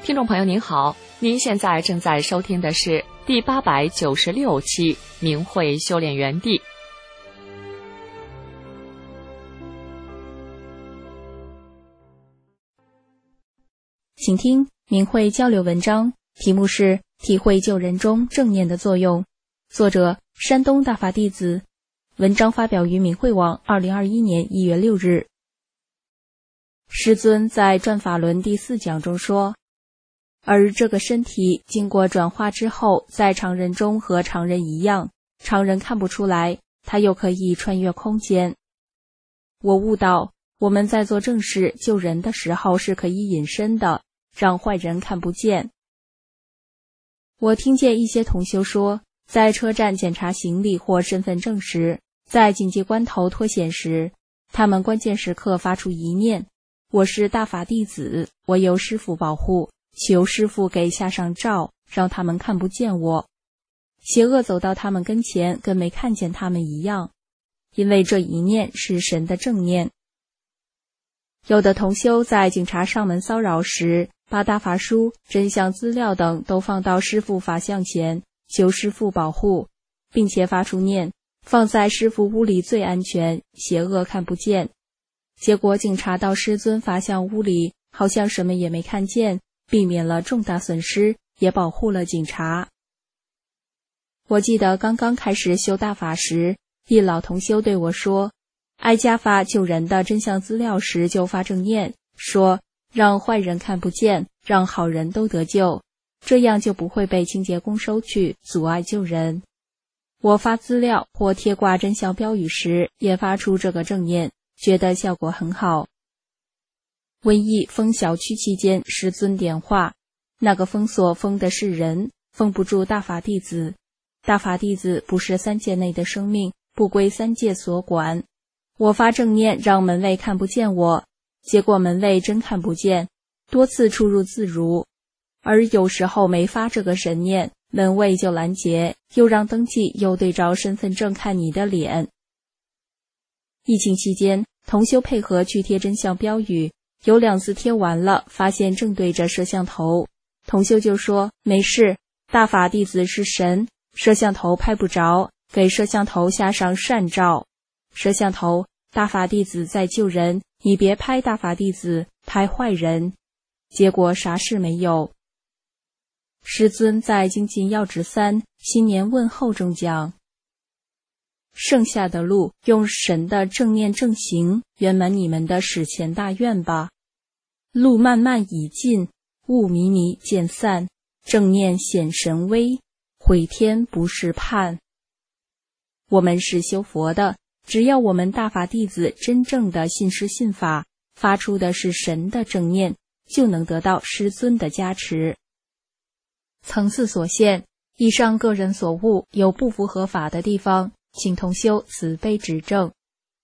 听众朋友您好，您现在正在收听的是第896期明慧修炼园地。 请听明慧交流文章，题目是体会救人中正念的作用，作者山东大法弟子，文章发表于明慧网2021年1月6日。师尊在转法轮第4讲中说，而这个身体经过转化之后，在常人中和常人一样，常人看不出来，他又可以穿越空间。我悟到，我们在做正事救人的时候是可以隐身的，让坏人看不见。我听见一些同修说，在车站检查行李或身份证时，在紧急关头脱险时，他们关键时刻发出一念：我是大法弟子，我由师父保护，求师父给下上罩，让他们看不见我。邪恶走到他们跟前，跟没看见他们一样，因为这一念是神的正念。有的同修在警察上门骚扰时，把大法书、真相资料等都放到师父法像前，求师父保护，并且发出念，放在师父屋里最安全，邪恶看不见。结果警察到师尊法像屋里，好像什么也没看见，避免了重大损失，也保护了警察。我记得刚刚开始修大法时，一老同修对我说，挨家发救人的真相资料时就发正念，说让坏人看不见，让好人都得救，这样就不会被清洁工收去，阻碍救人。我发资料或贴挂真相标语时，也发出这个正念，觉得效果很好。瘟疫封小区期间，师尊点化，那个封锁封的是人，封不住大法弟子。大法弟子不是三界内的生命，不归三界所管。我发正念让门卫看不见我，结果门卫真看不见，多次出入自如。而有时候没发这个神念，门卫就拦截，又让登记，又对照身份证看你的脸。疫情期间，同修配合去贴真相标语，有2次贴完了，发现正对着摄像头，同修就说没事，大法弟子是神，摄像头拍不着，给摄像头下上善照。摄像头，大法弟子在救人，你别拍大法弟子，拍坏人。结果啥事没有。师尊在精进要旨3新年问候中讲，剩下的路用神的正念正行圆满你们的史前大愿吧。路漫漫已尽，雾迷迷渐散，正念显神威，回天不是盼。我们是修佛的，只要我们大法弟子真正的信师信法，发出的是神的正念，就能得到师尊的加持。层次所限，以上个人所悟有不符合法的地方，请同修慈悲指正。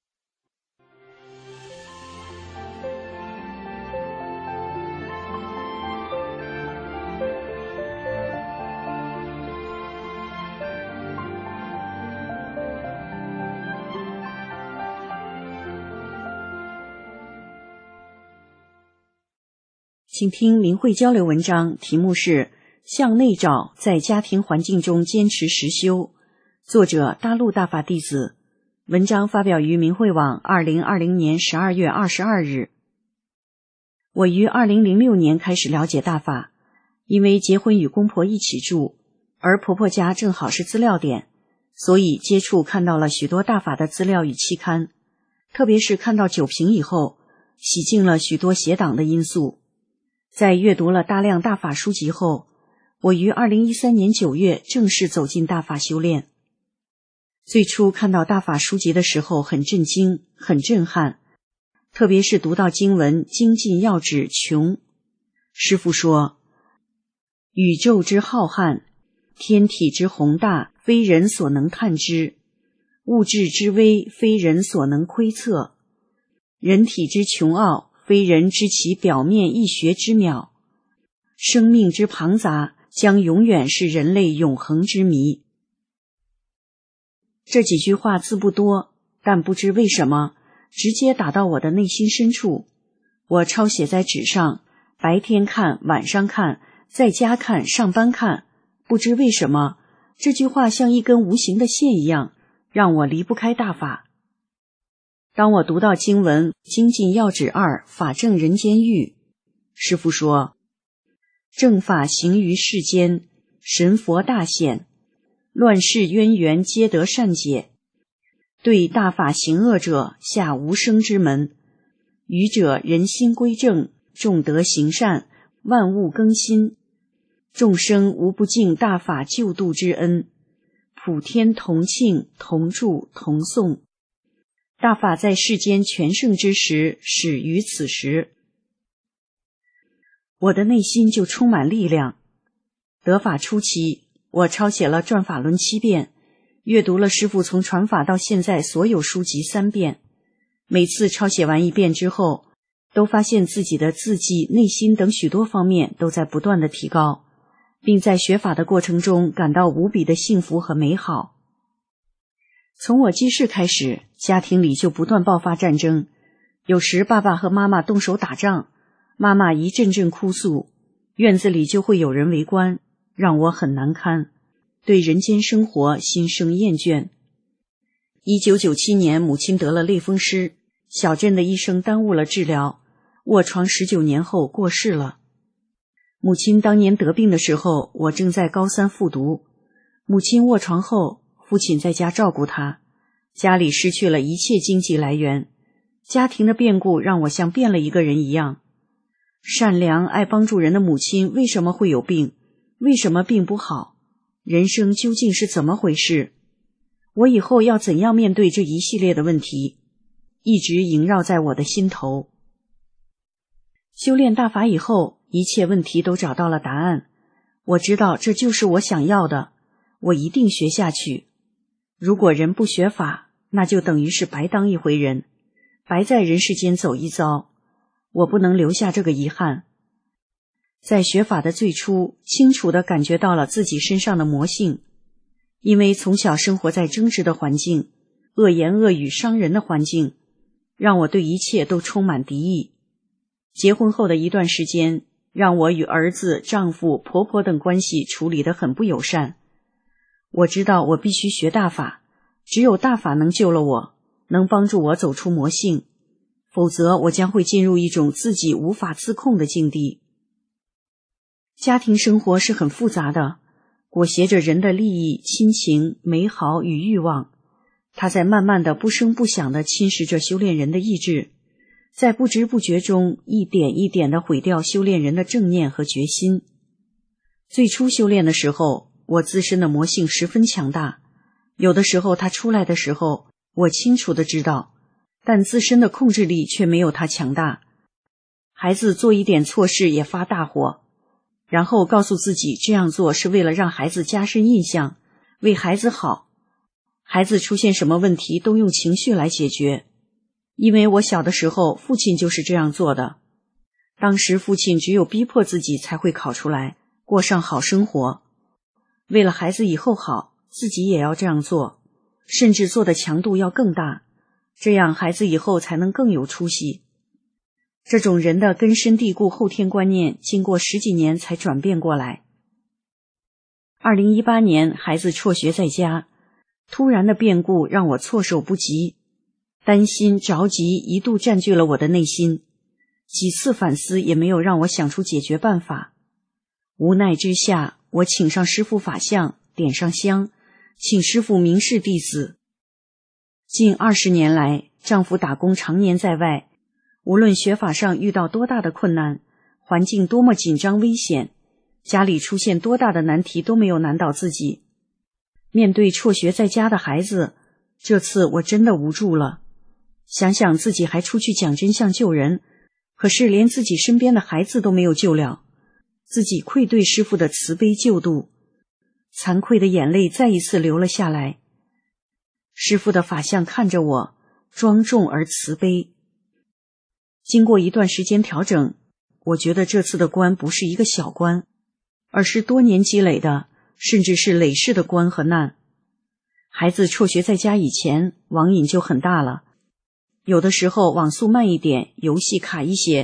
请听明慧交流文章，题目是向内找，在家庭环境中坚持实修，作者大陆大法弟子，文章发表于明慧网2020年12月22日。我于2006年开始了解大法，因为结婚与公婆一起住，而婆婆家正好是资料点，所以接触看到了许多大法的资料与期刊，特别是看到九评以后，洗净了许多邪党的因素。在阅读了大量大法书籍后，我于2013年9月正式走进大法修炼。最初看到大法书籍的时候很震惊，很震撼，特别是读到经文精进要旨穷。师父说，宇宙之浩瀚，天体之宏大，非人所能探知；物质之微，非人所能窥测；人体之穷奥，非人知其表面一学之妙；生命之庞杂，将永远是人类永恒之谜。这几句话字不多，但不知为什么直接打到我的内心深处。我抄写在纸上， 白天看，晚上看，在家看，上班看，不知为什么，这句话像一根无形的线一样，让我离不开大法。当我读到经文精进要旨2，法正人间欲，师父说，正法行于世间，神佛大显，乱世渊源皆得善解，对大法行恶者下无生之门，愚者人心归正，众德行善，万物更新，众生无不敬大法救度之恩，普天同庆，同祝同颂。大法在世间全盛之时，始于此时。我的内心就充满力量。得法初期，我抄写了转法轮7遍，阅读了师父从传法到现在所有书籍3遍。每次抄写完1遍之后，都发现自己的字迹、内心等许多方面都在不断的提高，并在学法的过程中感到无比的幸福和美好。从我记事开始，家庭里就不断爆发战争，有时爸爸和妈妈动手打仗，妈妈一阵阵哭诉，院子里就会有人围观，让我很难堪，对人间生活心生厌倦。1997年，母亲得了类风湿，小镇的医生耽误了治疗，卧床19年后过世了。母亲当年得病的时候，我正在高3复读。母亲卧床后，父亲在家照顾她，家里失去了一切经济来源，家庭的变故让我像变了一个人一样。善良爱帮助人的母亲为什么会有病？为什么病不好？人生究竟是怎么回事？我以后要怎样面对这一系列的问题，一直萦绕在我的心头。修炼大法以后，一切问题都找到了答案。我知道这就是我想要的，我一定学下去。如果人不学法，那就等于是白当一回人，白在人世间走一遭。我不能留下这个遗憾。在学法的最初，清楚地感觉到了自己身上的魔性，因为从小生活在争执的环境，恶言恶语伤人的环境，让我对一切都充满敌意。结婚后的一段时间，让我与儿子、丈夫、婆婆等关系处理得很不友善。我知道我必须学大法，只有大法能救了我，能帮助我走出魔性，否则我将会进入一种自己无法自控的境地。家庭生活是很复杂的，裹挟着人的利益、亲情、美好与欲望，它在慢慢的不声不响地侵蚀着修炼人的意志，在不知不觉中一点一点地毁掉修炼人的正念和决心。最初修炼的时候，我自身的魔性十分强大，有的时候它出来的时候，我清楚地知道，但自身的控制力却没有它强大。孩子做一点错事也发大火，然后告诉自己这样做是为了让孩子加深印象，为孩子好。孩子出现什么问题都用情绪来解决，因为我小的时候父亲就是这样做的。当时父亲只有逼迫自己才会考出来，过上好生活。为了孩子以后好，自己也要这样做，甚至做的强度要更大，这样孩子以后才能更有出息。这种人的根深蒂固后天观念，经过10几年才转变过来。2018年，孩子辍学在家，突然的变故让我措手不及，担心着急一度占据了我的内心，几次反思也没有让我想出解决办法。无奈之下，我请上师父法相，点上香，请师父明示弟子。近20年来，丈夫打工常年在外，无论学法上遇到多大的困难，环境多么紧张危险，家里出现多大的难题都没有难倒自己。面对辍学在家的孩子，这次我真的无助了。想想自己还出去讲真相救人，可是连自己身边的孩子都没有救了，自己愧对师父的慈悲救度，惭愧的眼泪再一次流了下来。师父的法相看着我，庄重而慈悲。经过一段时间调整，我觉得这次的关不是一个小关，而是多年积累的，甚至是累世的关和难。孩子辍学在家以前，网瘾就很大了，有的时候网速慢一点，游戏卡一些，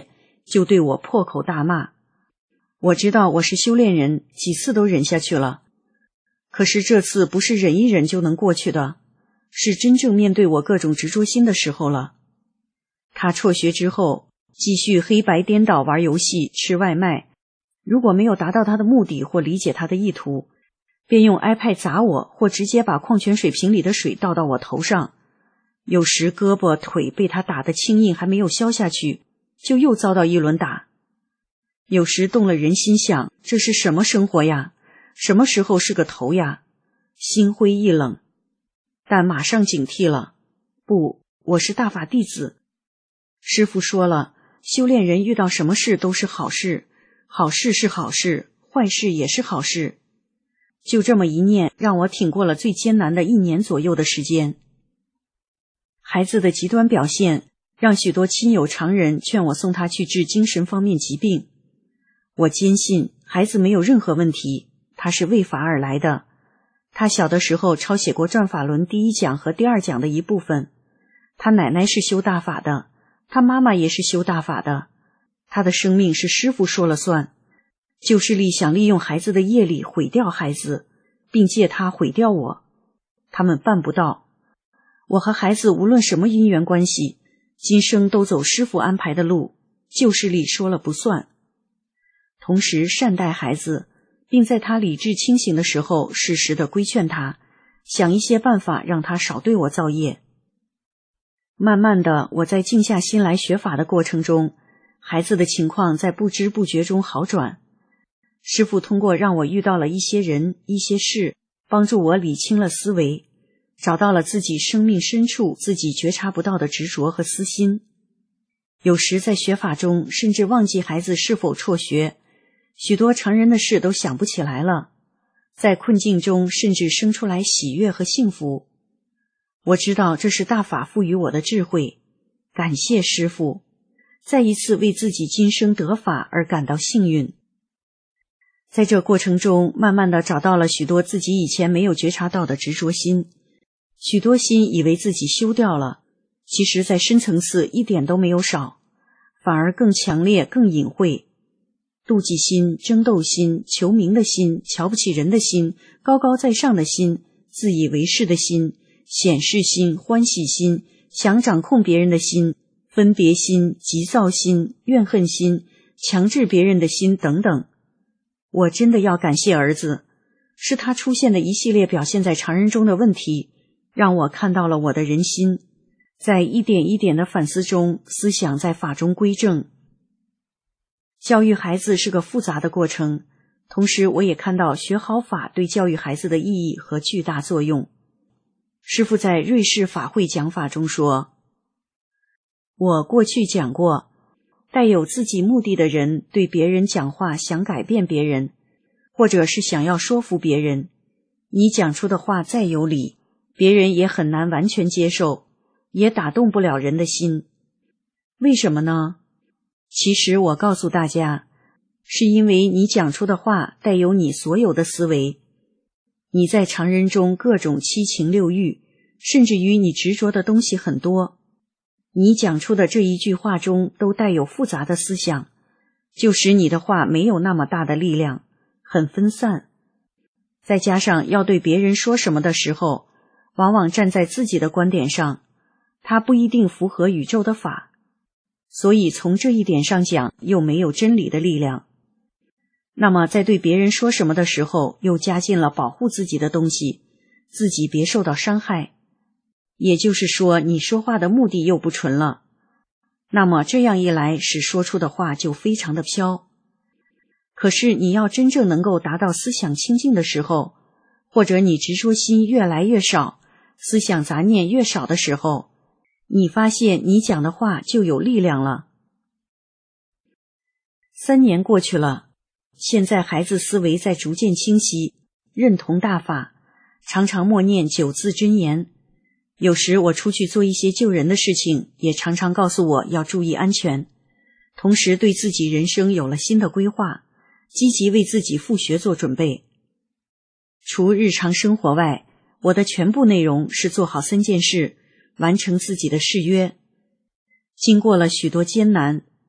就对我破口大骂。我知道我是修炼人，几次都忍下去了，可是这次不是忍一忍就能过去的，是真正面对我各种执着心的时候了。他辍学之后，继续黑白颠倒玩游戏、吃外卖，如果没有达到他的目的或理解他的意图，便用 iPad 砸我，或直接把矿泉水瓶里的水倒到我头上。有时胳膊腿被他打得青印还没有消下去，就又遭到一轮打。有时动了人心想，这是什么生活呀？什么时候是个头呀？心灰意冷，但马上警惕了。不，我是大法弟子。师父说了，修炼人遇到什么事都是好事，好事是好事，坏事也是好事。就这么一念，让我挺过了最艰难的1年左右的时间。孩子的极端表现，让许多亲友常人劝我送他去治精神方面疾病。我坚信孩子没有任何问题，他是为法而来的。他小的时候抄写过《转法轮》第1讲和第2讲的一部分。他奶奶是修大法的，他妈妈也是修大法的。他的生命是师父说了算。旧势力想利用孩子的业力毁掉孩子，并借他毁掉我，他们办不到。我和孩子无论什么因缘关系，今生都走师父安排的路，旧势力说了不算。同时善待孩子，并在他理智清醒的时候适时的规劝他，想一些办法让他少对我造业。慢慢的，我在静下心来学法的过程中，孩子的情况在不知不觉中好转。师父通过让我遇到了一些人、一些事，帮助我理清了思维，找到了自己生命深处自己觉察不到的执着和私心。有时在学法中，甚至忘记孩子是否辍学，许多常人的事都想不起来了。在困境中，甚至生出来喜悦和幸福。我知道这是大法赋予我的智慧，感谢师父，再一次为自己今生得法而感到幸运。在这过程中，慢慢的找到了许多自己以前没有觉察到的执着心，许多心以为自己修掉了，其实在深层次一点都没有少，反而更强烈、更隐晦。妒忌心、争斗心、求名的心、瞧不起人的心、高高在上的心、自以为是的心、显示心、欢喜心、想掌控别人的心、分别心、急躁心、怨恨心、强制别人的心等等。我真的要感谢儿子，是他出现的一系列表现在常人中的问题，让我看到了我的人心，在一点一点的反思中，思想在法中归正。教育孩子是个复杂的过程，同时我也看到学好法对教育孩子的意义和巨大作用。师父在瑞士法会讲法中说，我过去讲过，带有自己目的的人对别人讲话想改变别人，或者是想要说服别人，你讲出的话再有理，别人也很难完全接受，也打动不了人的心。为什么呢？其实我告诉大家，是因为你讲出的话带有你所有的思维，你在常人中各种七情六欲，甚至于你执着的东西很多，你讲出的这一句话中都带有复杂的思想，就使你的话没有那么大的力量，很分散。再加上要对别人说什么的时候，往往站在自己的观点上，它不一定符合宇宙的法，所以从这一点上讲又没有真理的力量。那么在对别人说什么的时候，又加进了保护自己的东西，自己别受到伤害。也就是说，你说话的目的又不纯了，那么这样一来，使说出的话就非常的飘。可是你要真正能够达到思想清净的时候，或者你执着心越来越少，思想杂念越少的时候，你发现你讲的话就有力量了。3年过去了，现在孩子思维在逐渐清晰，认同大法，常常默念9字真言。有时我出去做一些救人的事情，也常常告诉我要注意安全，同时对自己人生有了新的规划，积极为自己复学做准备。除日常生活外，我的全部内容是做好3件事，完成自己的誓约。经过了许多艰难，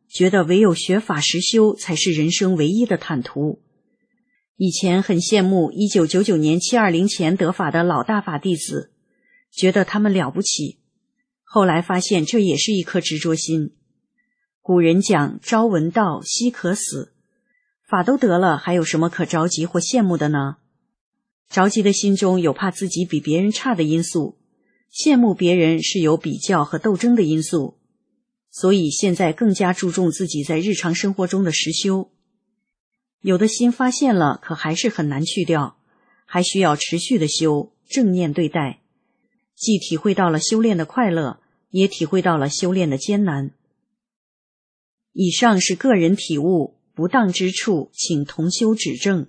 觉得唯有学法实修才是人生唯一的坦途。以前很羡慕1999年720前得法的老大法弟子，觉得他们了不起。后来发现这也是一颗执着心。古人讲朝闻道，夕可死，法都得了，还有什么可着急或羡慕的呢？着急的心中有怕自己比别人差的因素，羡慕别人是有比较和斗争的因素。所以现在更加注重自己在日常生活中的实修。有的心发现了，可还是很难去掉，还需要持续的修，正念对待，既体会到了修炼的快乐，也体会到了修炼的艰难。以上是个人体悟，不当之处请同修指正。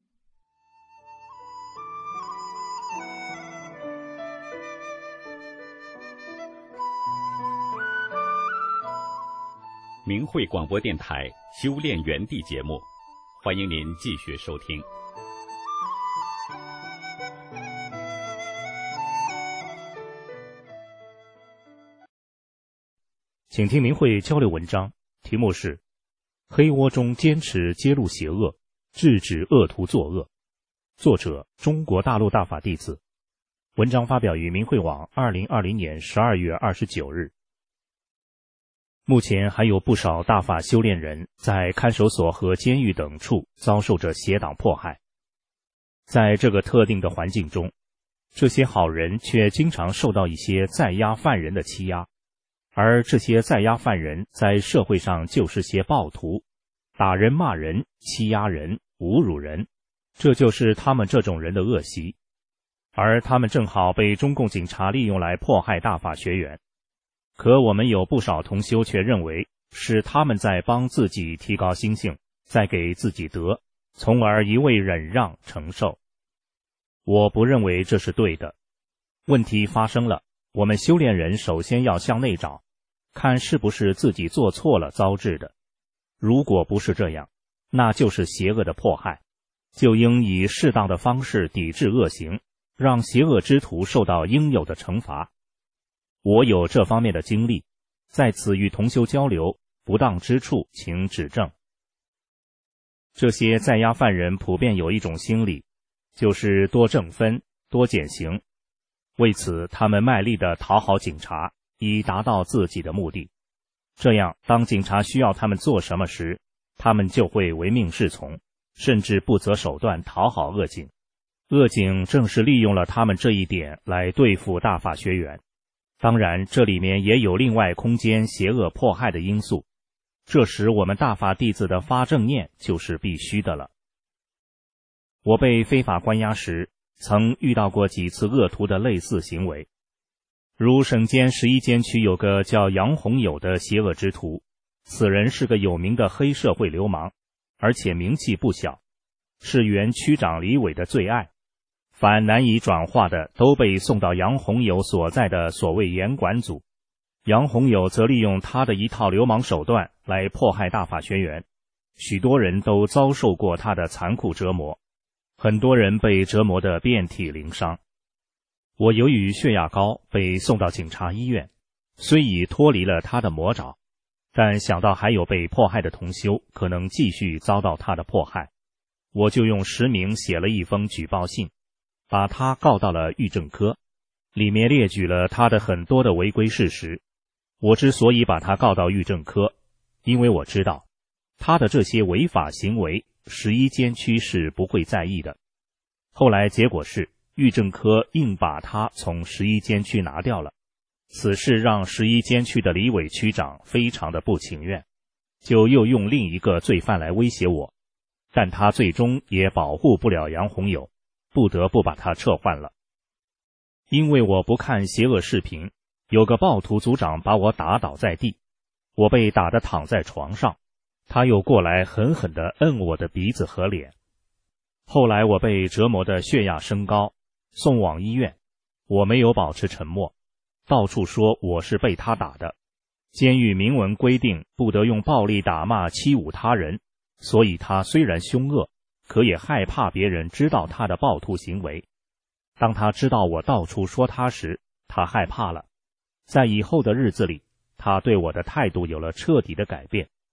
明慧广播电台修炼园地节目，欢迎您继续收听。 请听明慧交流文章，题目是黑窝中坚持揭露邪恶，制止恶徒作恶，作者中国大陆大法弟子。文章发表于明慧网2020年12月29日。目前还有不少大法修炼人在看守所和监狱等处遭受着邪党迫害。在这个特定的环境中，这些好人却经常受到一些在押犯人的欺压，而这些在押犯人在社会上就是些暴徒，打人骂人，欺压人，侮辱人，这就是他们这种人的恶习。而他们正好被中共警察利用来迫害大法学员。可我们有不少同修却认为是他们在帮自己提高心性，在给自己得，从而一味忍让承受。我不认为这是对的。问题发生了，我们修炼人首先要向内找，看是不是自己做错了遭致的。如果不是这样，那就是邪恶的迫害，就应以适当的方式抵制恶行，让邪恶之徒受到应有的惩罚。我有这方面的经历，在此与同修交流，不当之处请指正。这些在押犯人普遍有一种心理，就是多挣分，多减刑。为此，他们卖力地讨好警察，以达到自己的目的。这样，当警察需要他们做什么时，他们就会唯命是从，甚至不择手段讨好恶警。恶警正是利用了他们这一点来对付大法学员。当然，这里面也有另外空间邪恶迫害的因素，这时我们大法弟子的发正念就是必须的了。我被非法关押时，曾遇到过几次恶徒的类似行为。如省监11监区有个叫杨洪友的邪恶之徒，此人是个有名的黑社会流氓，而且名气不小，是原区长李伟的最爱。凡难以转化的都被送到杨洪友所在的所谓严管组，杨洪友则利用他的一套流氓手段来迫害大法学员，许多人都遭受过他的残酷折磨，很多人被折磨得遍体鳞伤。我由于血压高被送到警察医院，虽已脱离了他的魔爪，但想到还有被迫害的同修可能继续遭到他的迫害，我就用实名写了一封举报信，把他告到了狱政科，里面列举了他的很多的违规事实。我之所以把他告到狱政科，因为我知道他的这些违法行为11监区是不会在意的。后来结果是狱政科硬把他从11监区拿掉了，此事让11监区的李伟区长非常的不情愿，就又用另一个罪犯来威胁我，但他最终也保护不了杨洪友，不得不把他撤换了。因为我不看邪恶视频，有个暴徒组长把我打倒在地，我被打得躺在床上，他又过来狠狠地摁我的鼻子和脸。后来我被折磨的血压升高，送往医院，我没有保持沉默，到处说我是被他打的。监狱明文规定不得用暴力打骂欺侮他人，所以他虽然凶恶，可也害怕别人知道他的暴徒行为。当他知道我到处说他时，他害怕了。在以后的日子里，他对我的态度有了彻底的改变，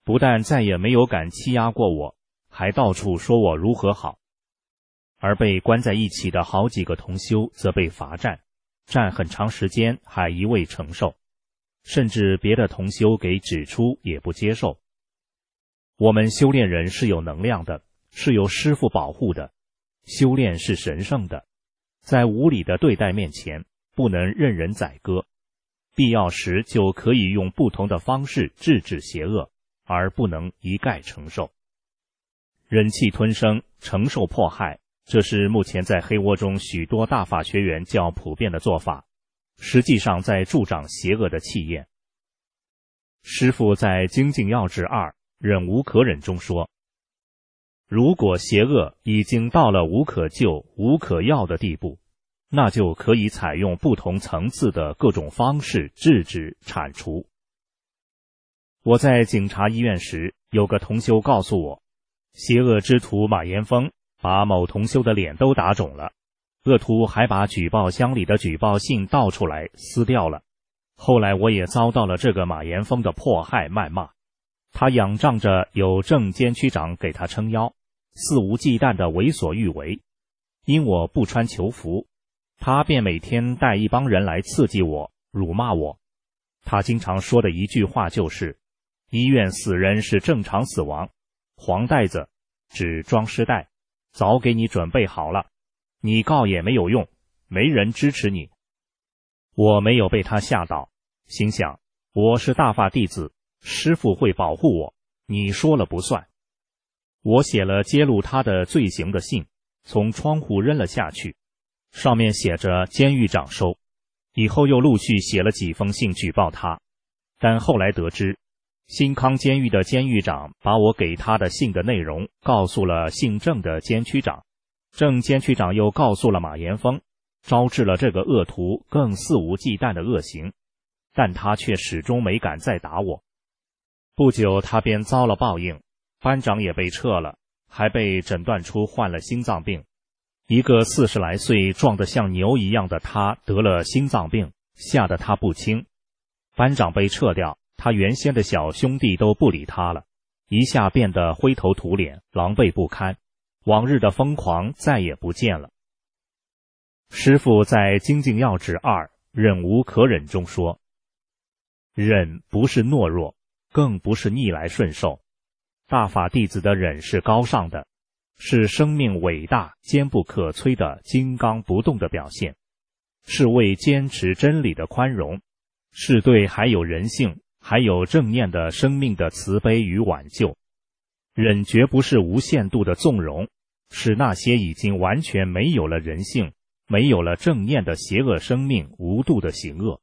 不但再也没有敢欺压过我，还到处说我如何好。而被关在一起的好几个同修则被罚站，站很长时间还一味承受，甚至别的同修给指出也不接受。我们修炼人是有能量的，是由师父保护的，修炼是神圣的，在无理的对待面前，不能任人宰割，必要时就可以用不同的方式制止邪恶，而不能一概承受。忍气吞声，承受迫害，这是目前在黑窝中许多大法学员较普遍的做法，实际上在助长邪恶的气焰。师父在《精进要旨2忍无可忍》中说，如果邪恶已经到了无可救、无可药的地步，那就可以采用不同层次的各种方式制止、铲除。我在警察医院时，有个同修告诉我，邪恶之徒马岩峰把某同修的脸都打肿了，恶徒还把举报箱里的举报信倒出来撕掉了。后来我也遭到了这个马岩峰的迫害谩骂，他仰仗着有正监区长给他撑腰，肆无忌惮地为所欲为。因我不穿囚服，他便每天带一帮人来刺激我、辱骂我。他经常说的一句话就是，医院死人是正常死亡，黄袋子指装尸袋早给你准备好了，你告也没有用，没人支持你。我没有被他吓倒，心想我是大法弟子，师父会保护我，你说了不算。我写了揭露他的罪行的信，从窗户扔了下去，上面写着监狱长收。以后又陆续写了几封信举报他，但后来得知新康监狱的监狱长把我给他的信的内容告诉了姓郑的监区长，郑监区长又告诉了马岩峰，招致了这个恶徒更肆无忌惮的恶行，但他却始终没敢再打我。不久他便遭了报应，班长也被撤了，还被诊断出患了心脏病。一个40来岁壮得像牛一样的他得了心脏病，吓得他不轻。班长被撤掉，他原先的小兄弟都不理他了，一下变得灰头土脸，狼狈不堪，往日的疯狂再也不见了。师父在《精进要旨2忍无可忍》中说，忍不是懦弱，更不是逆来顺受，大法弟子的忍是高尚的，是生命伟大、坚不可摧的金刚不动的表现，是为坚持真理的宽容，是对还有人性、还有正念的生命的慈悲与挽救。忍绝不是无限度的纵容，使那些已经完全没有了人性、没有了正念的邪恶生命无度的行恶。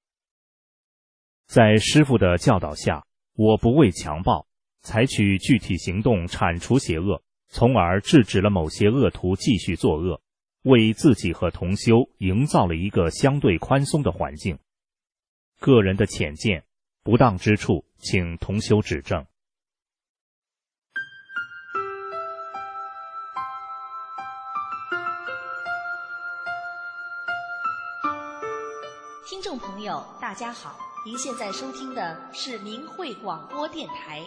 在师父的教导下，我不畏强暴，采取具体行动铲除邪恶，从而制止了某些恶徒继续作恶，为自己和同修营造了一个相对宽松的环境。个人的浅见、不当之处，请同修指正。 听众朋友，大家好，您现在收听的是明慧广播电台。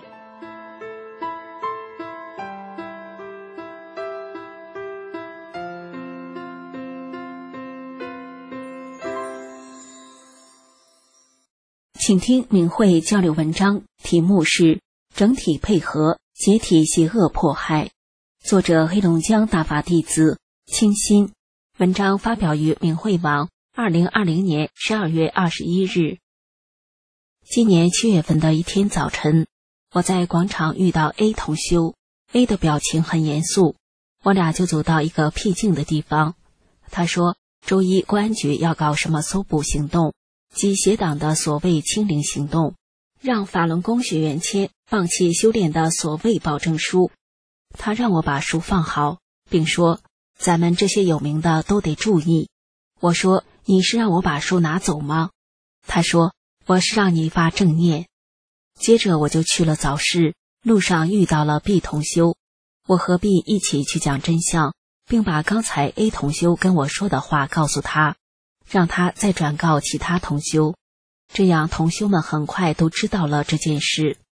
请听明慧交流文章，题目是整体配合解体邪恶迫害，作者黑龙江大法弟子清心，文章发表于明慧网2020年12月21日。今年7月份的一天早晨，我在广场遇到 A 同修， A 的表情很严肃，我俩就走到一个僻静的地方。他说周一公安局要搞什么搜捕行动，即邪党的所谓清零行动，让法轮功学员签放弃修炼的所谓保证书。他让我把书放好，并说咱们这些有名的都得注意。我说你是让我把书拿走吗？他说我是让你发正念。接着我就去了早市，路上遇到了 B 同修，我和 B 一起去讲真相，并把刚才 A 同修跟我说的话告诉他，让他再转告其他同修，这样同修们很快都知道了这件事。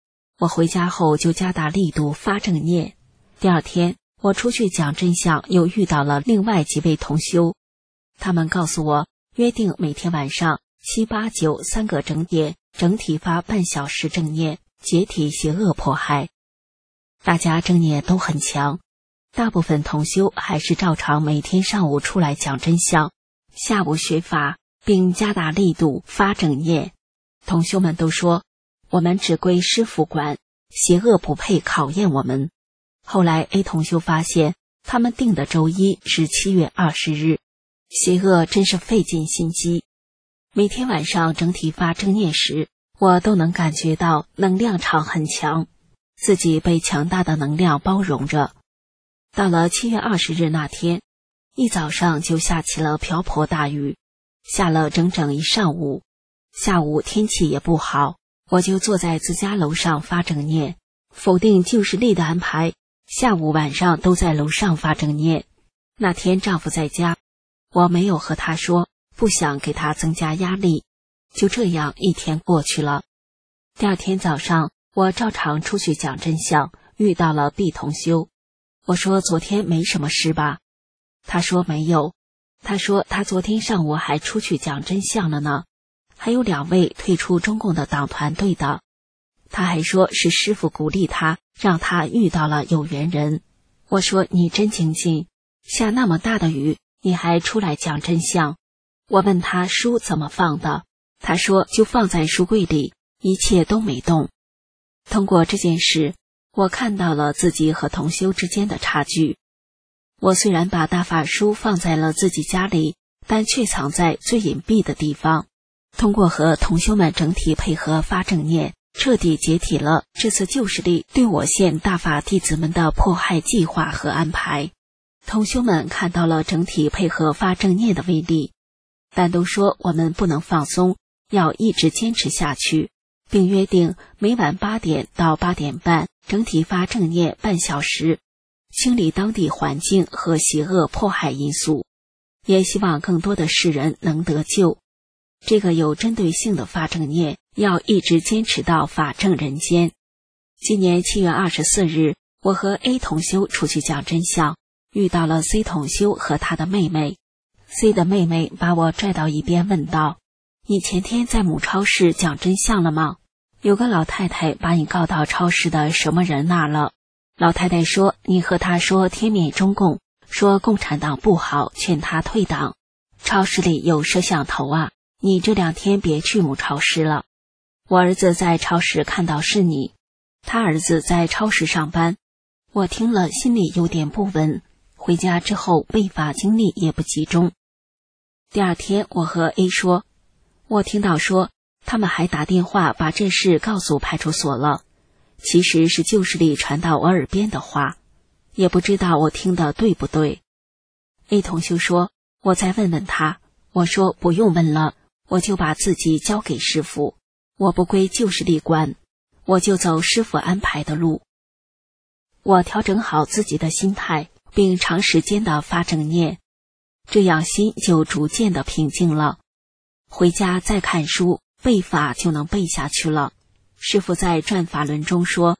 我回家后就加大力度发正念。第二天，我出去讲真相，又遇到了另外几位同修，他们告诉我约定每天晚上7、8、9 3个整点，整体发半小时正念，解体邪恶迫害。大家正念都很强，大部分同修还是照常每天上午出来讲真相，下午学法，并加大力度发正念。同修们都说，我们只归师父管，邪恶不配考验我们。后来 A 同修发现，他们定的周一是7月20日，邪恶真是费尽心机。每天晚上整体发正念时，我都能感觉到能量场很强，自己被强大的能量包容着。到了7月20日那天，一早上就下起了瓢泼大雨，下了整整一上午。下午天气也不好，我就坐在自家楼上发正念，否定旧时历的安排，下午晚上都在楼上发正念。那天丈夫在家，我没有和他说，不想给他增加压力。就这样一天过去了。第二天早上，我照常出去讲真相，遇到了 B 同修。我说昨天没什么事吧？他说没有。他说他昨天上午还出去讲真相了呢，还有2位退出中共的党团队的。他还说是师父鼓励他，让他遇到了有缘人。我说你真精进，下那么大的雨，你还出来讲真相。我问他书怎么放的，他说就放在书柜里，一切都没动。通过这件事，我看到了自己和同修之间的差距。我虽然把大法书放在了自己家里，但却藏在最隐蔽的地方。通过和同修们整体配合发正念，彻底解体了这次旧势力对我县大法弟子们的迫害计划和安排。同修们看到了整体配合发正念的威力，但都说我们不能放松，要一直坚持下去，并约定每晚8点到8点半整体发正念半小时，清理当地环境和邪恶迫害因素，也希望更多的世人能得救。这个有针对性的发正念要一直坚持到法正人间。今年7月24日，我和 A 同修出去讲真相，遇到了 C 同修和他的妹妹。C 的妹妹把我拽到一边问道，你前天在母超市讲真相了吗？有个老太太把你告到超市的什么人那了。老太太说你和他说天灭中共，说共产党不好，劝他退党。超市里有摄像头啊，你这2天别去母超市了。我儿子在超市看到是你，他儿子在超市上班。我听了心里有点不稳，回家之后背法精力也不集中。第二天我和 A 说，我听到说他们还打电话把这事告诉派出所了，其实是旧势力传到我耳边的话，也不知道我听的对不对。A 同修说我再问问他，我说不用问了，我就把自己交给师父，我不归旧势力管，我就走师父安排的路。我调整好自己的心态，并长时间的发正念，这样心就逐渐的平静了。回家再看书背法就能背下去了。师父在转法轮中说，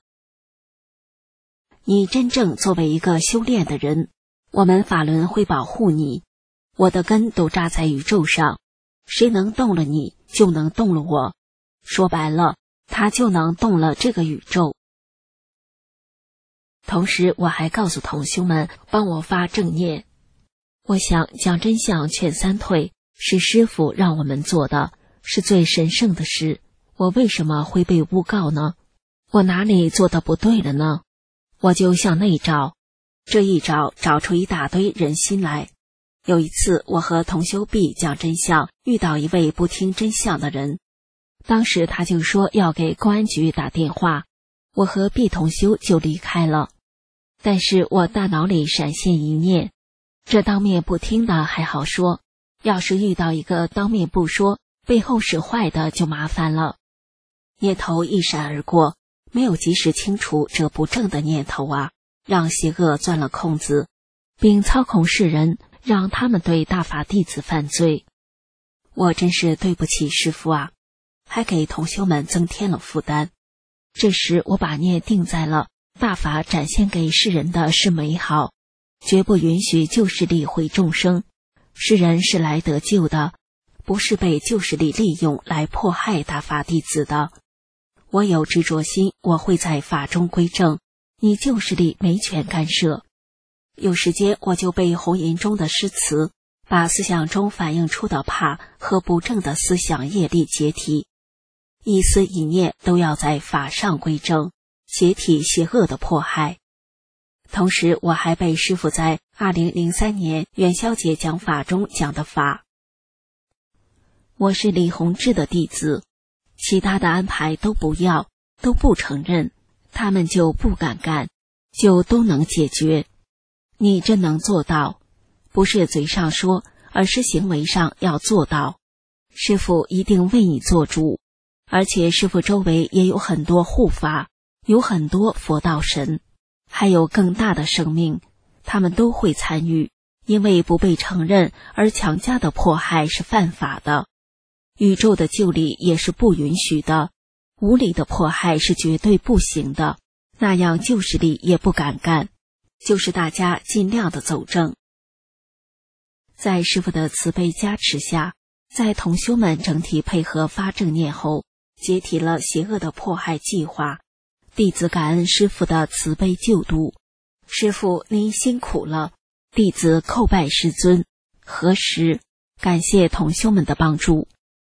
你真正作为一个修炼的人，我们法轮会保护你，我的根都扎在宇宙上，谁能动了你，就能动了我，说白了，他就能动了这个宇宙。同时我还告诉同修们帮我发正念。我想讲真相劝三退是师父让我们做的，是最神圣的事，我为什么会被诬告呢？我哪里做的不对了呢？我就向内找，这一找找出一大堆人心来。有一次我和同修 B 讲真相，遇到一位不听真相的人，当时他就说要给公安局打电话，我和 B 同修就离开了。但是我大脑里闪现一念，这当面不听的还好说，要是遇到一个当面不说，背后是坏的就麻烦了。念头一闪而过，没有及时清除这不正的念头啊，让邪恶钻了空子，并操控世人，让他们对大法弟子犯罪。我真是对不起师父啊，还给同修们增添了负担。 这时我把念定在了大法展现给世人的是美好，绝不允许旧势力毁众生。世人是来得救的，不是被旧势力利用来迫害大法弟子的。我有执着心，我会在法中归正，你旧势力没权干涉。有时间我就背红吟中的诗词，把思想中反映出的怕和不正的思想业力解体，一思一念都要在法上归正，解体邪恶的迫害。同时我还背师父在2003年元宵节讲法中讲的法。我是李洪志的弟子，其他的安排都不要，都不承认，他们就不敢干，就都能解决。你真能做到，不是嘴上说，而是行为上要做到。师父一定为你做主，而且师父周围也有很多护法，有很多佛道神，还有更大的生命，他们都会参与，因为不被承认而强加的迫害是犯法的，宇宙的救理也是不允许的，无理的迫害是绝对不行的，那样旧势力也不敢干，就是大家尽量的走正。在师父的慈悲加持下，在同修们整体配合发正念后，解体了邪恶的迫害计划。弟子感恩师父的慈悲救度，师父您辛苦了，弟子叩拜师尊，何时感谢同修们的帮助。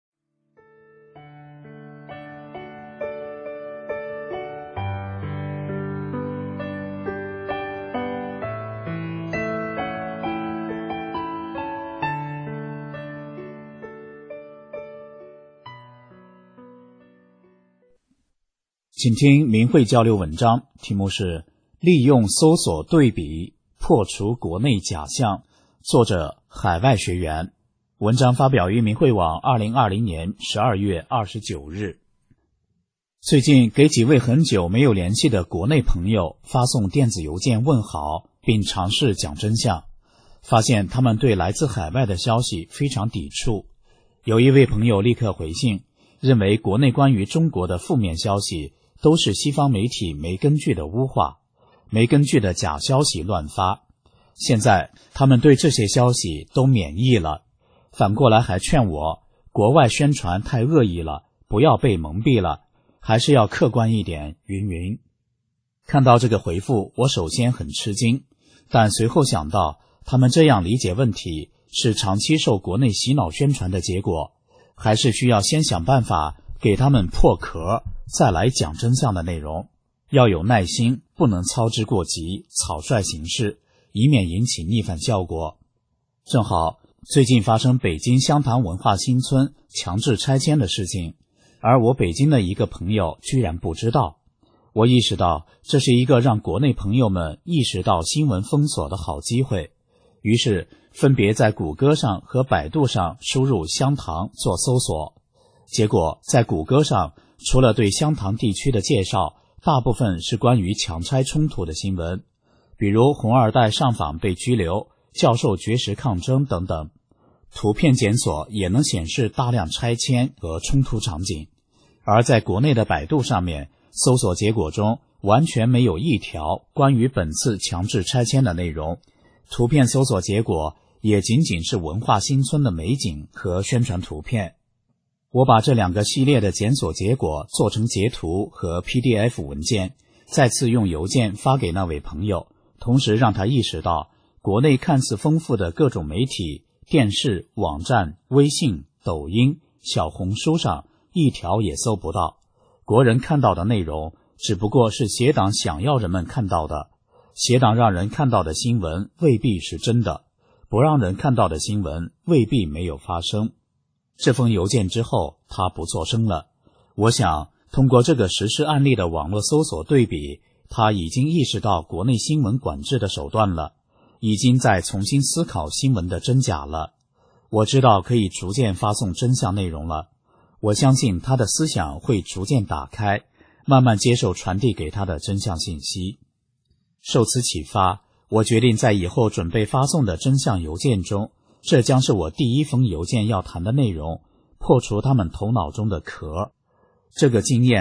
请听明慧交流文章，题目是利用搜索对比破除国内假象，作者海外学员。文章发表于明慧网2020年12月29日。最近给几位很久没有联系的国内朋友发送电子邮件问好，并尝试讲真相，发现他们对来自海外的消息非常抵触。有一位朋友立刻回信，认为国内关于中国的负面消息都是西方媒体没根据的污化，没根据的假消息乱发。现在他们对这些消息都免疫了，反过来还劝我，国外宣传太恶意了，不要被蒙蔽了，还是要客观一点，云云。看到这个回复，我首先很吃惊，但随后想到，他们这样理解问题，是长期受国内洗脑宣传的结果，还是需要先想办法给他们破壳，再来讲真相的内容。要有耐心，不能操之过急，草率行事，以免引起逆反效果。正好最近发生北京香堂文化新村强制拆迁的事情，而我北京的一个朋友居然不知道。我意识到这是一个让国内朋友们意识到新闻封锁的好机会，于是分别在谷歌上和百度上输入香堂做搜索。结果在谷歌上，除了对香堂地区的介绍，大部分是关于强拆冲突的新闻，比如红二代上访被拘留，教授绝食抗争等等。图片检索也能显示大量拆迁和冲突场景。而在国内的百度上面，搜索结果中完全没有一条关于本次强制拆迁的内容，图片搜索结果也仅仅是文化新村的美景和宣传图片。我把这两个系列的检索结果做成截图和 PDF 文件，再次用邮件发给那位朋友，同时让他意识到，国内看似丰富的各种媒体、电视、网站、微信、抖音、小红书上一条也搜不到。国人看到的内容只不过是邪党想要人们看到的，邪党让人看到的新闻未必是真的，不让人看到的新闻未必没有发生。这封邮件之后，他不作声了。我想，通过这个实施案例的网络搜索对比，他已经意识到国内新闻管制的手段了，已经在重新思考新闻的真假了。我知道可以逐渐发送真相内容了。我相信他的思想会逐渐打开，慢慢接受传递给他的真相信息。受此启发，我决定在以后准备发送的真相邮件中，这将是我第一封邮件要谈的内容，破除他们头脑中的壳。这个经验，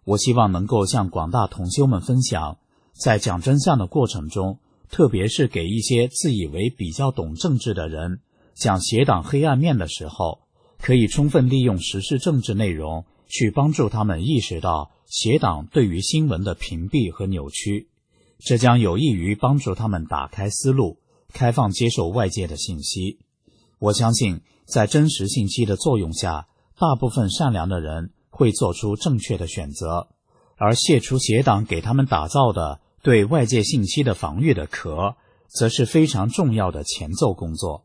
我希望能够向广大同修们分享，在讲真相的过程中，特别是给一些自以为比较懂政治的人讲邪党黑暗面的时候，可以充分利用时事政治内容去帮助他们意识到邪党对于新闻的屏蔽和扭曲，这将有益于帮助他们打开思路，开放接受外界的信息。我相信在真实信息的作用下，大部分善良的人会做出正确的选择，而卸除邪党给他们打造的对外界信息的防御的壳，则是非常重要的前奏工作。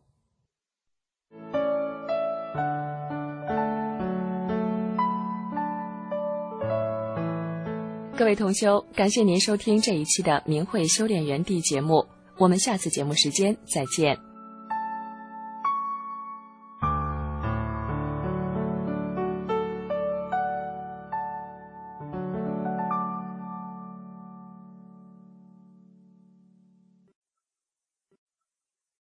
各位同修，感谢您收听这一期的明慧修炼园地节目，我们下次节目时间再见。